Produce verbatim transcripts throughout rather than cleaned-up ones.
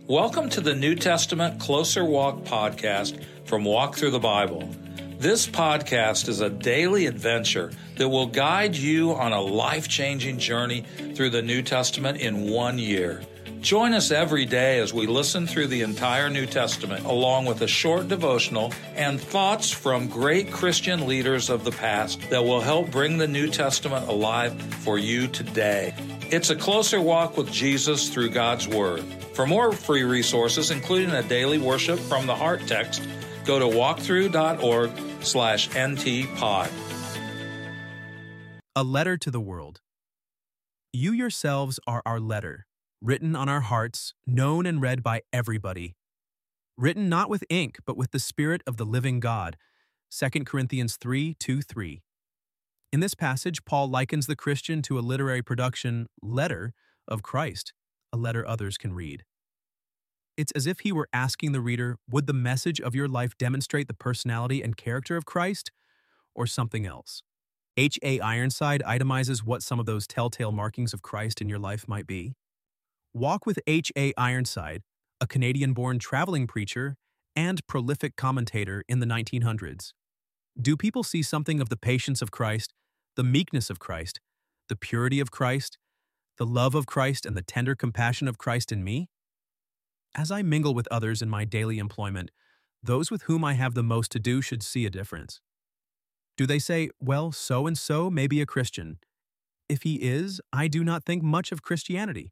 Welcome to the New Testament Closer Walk podcast from Walk Through the Bible. This podcast is a daily adventure that will guide you on a life-changing journey through the New Testament in one year. Join us every day as we listen through the entire New Testament, along with a short devotional and thoughts from great Christian leaders of the past that will help bring the New Testament alive for you today. It's a closer walk with Jesus through God's Word. For more free resources, including a daily worship from the Heart text, go to walkthrough.org slash ntpod. A letter to the world. You yourselves are our letter, written on our hearts, known and read by everybody. Written not with ink, but with the Spirit of the living God. Second Corinthians three, two, three. In this passage, Paul likens the Christian to a literary production, letter, of Christ, a letter others can read. It's as if he were asking the reader, would the message of your life demonstrate the personality and character of Christ, or something else? H A Ironside itemizes what some of those telltale markings of Christ in your life might be. Walk with H A Ironside, a Canadian-born traveling preacher and prolific commentator in the nineteen hundreds. Do people see something of the patience of Christ, the meekness of Christ, the purity of Christ, the love of Christ, and the tender compassion of Christ in me? As I mingle with others in my daily employment, those with whom I have the most to do should see a difference. Do they say, well, so-and-so may be a Christian. If he is, I do not think much of Christianity.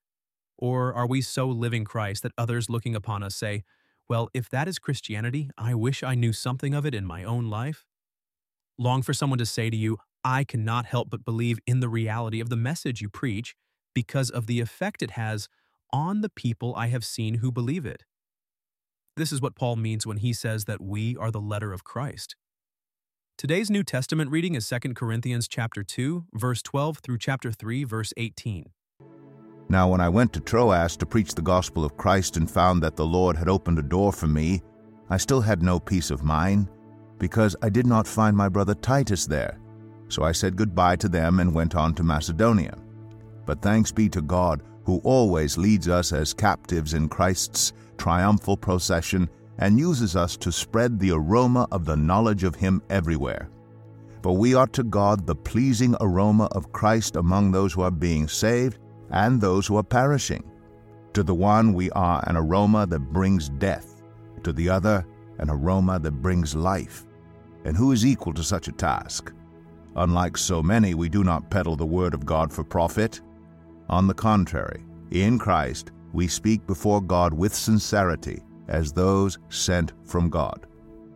Or are we so living Christ that others looking upon us say, well, if that is Christianity, I wish I knew something of it in my own life? Long for someone to say to you, I cannot help but believe in the reality of the message you preach because of the effect it has on the people I have seen who believe it. This is what Paul means when he says that we are the letter of Christ. Today's New Testament reading is Second Corinthians chapter two, verse twelve through chapter three, verse eighteen. Now when I went to Troas to preach the gospel of Christ and found that the Lord had opened a door for me, I still had no peace of mind, because I did not find my brother Titus there. So I said goodbye to them and went on to Macedonia. But thanks be to God, who always leads us as captives in Christ's triumphal procession and uses us to spread the aroma of the knowledge of Him everywhere. For we are to God the pleasing aroma of Christ among those who are being saved and those who are perishing. To the one we are an aroma that brings death, to the other an aroma that brings life. And who is equal to such a task? Unlike so many, we do not peddle the word of God for profit. On the contrary, in Christ we speak before God with sincerity, as those sent from God.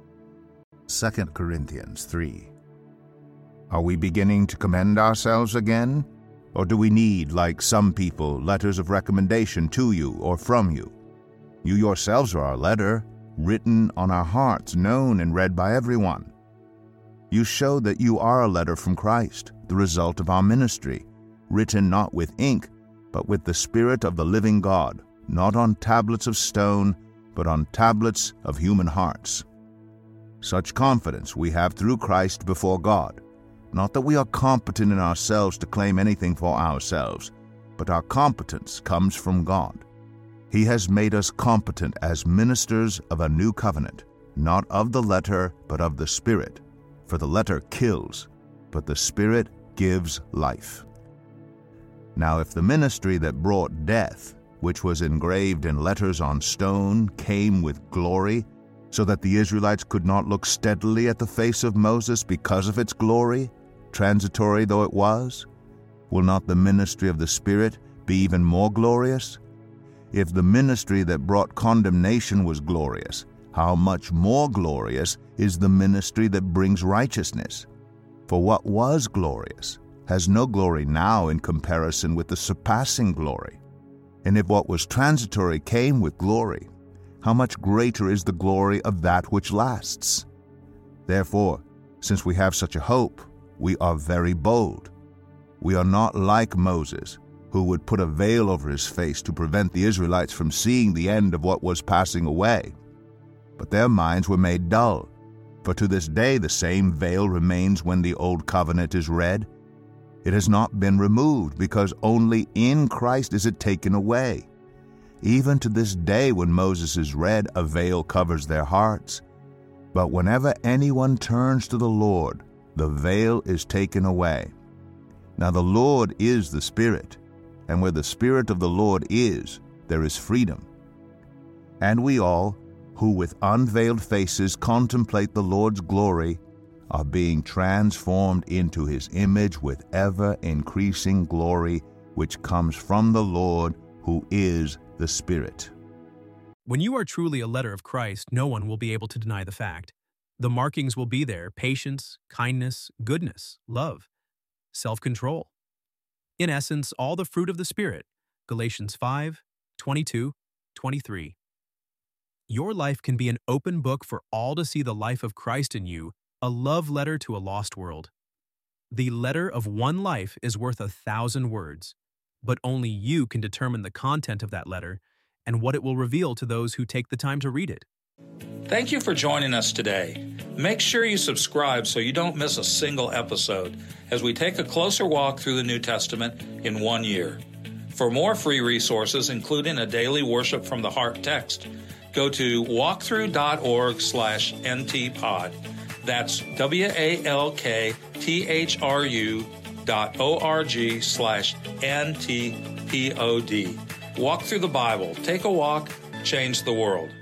Second Corinthians three. Are we beginning to commend ourselves again? Or do we need, like some people, letters of recommendation to you or from you? You yourselves are our letter, written on our hearts, known and read by everyone. You show that you are a letter from Christ, the result of our ministry, written not with ink, but with the Spirit of the living God, not on tablets of stone, but on tablets of human hearts. Such confidence we have through Christ before God, not that we are competent in ourselves to claim anything for ourselves, but our competence comes from God. He has made us competent as ministers of a new covenant, not of the letter, but of the Spirit. For the letter kills, but the Spirit gives life. Now if the ministry that brought death, which was engraved in letters on stone, came with glory, so that the Israelites could not look steadily at the face of Moses because of its glory, transitory though it was, will not the ministry of the Spirit be even more glorious? If the ministry that brought condemnation was glorious, how much more glorious is the ministry that brings righteousness? For what was glorious has no glory now in comparison with the surpassing glory. And if what was transitory came with glory, how much greater is the glory of that which lasts? Therefore, since we have such a hope, we are very bold. We are not like Moses, who would put a veil over his face to prevent the Israelites from seeing the end of what was passing away. But their minds were made dull, for to this day the same veil remains when the old covenant is read. It has not been removed, because only in Christ is it taken away. Even to this day when Moses is read, a veil covers their hearts. But whenever anyone turns to the Lord, the veil is taken away. Now the Lord is the Spirit, and where the Spirit of the Lord is, there is freedom. And we all, who with unveiled faces contemplate the Lord's glory, are being transformed into His image with ever-increasing glory, which comes from the Lord, who is the Spirit. When you are truly a letter of Christ, no one will be able to deny the fact. The markings will be there: patience, kindness, goodness, love, self-control. In essence, all the fruit of the Spirit. Galatians five, twenty-two, twenty-three. Your life can be an open book for all to see the life of Christ in you, a love letter to a lost world. The letter of one life is worth a thousand words, but only you can determine the content of that letter and what it will reveal to those who take the time to read it. Thank you for joining us today. Make sure you subscribe so you don't miss a single episode as we take a closer walk through the New Testament in one year. For more free resources, including a daily Worship from the Heart text, go to walkthrough.org slash ntpod. That's W-A-L-K-T-H-R-U dot O-R-G slash N-T-P-O-D. Walk through the Bible. Take a walk. Change the world.